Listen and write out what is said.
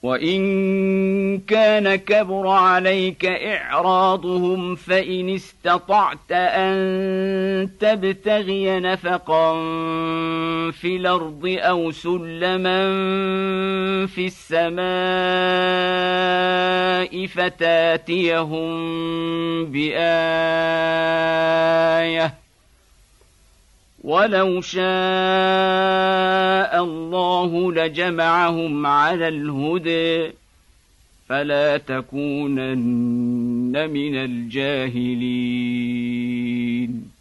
وإن كان كبر عليك إعراضهم فإن استطعت أن تبتغي نفقا في الأرض أو سلما في السماء فتاتيهم بآية ولو شاء الله لجمعهم على الهدى فلا تكونن من الجاهلين.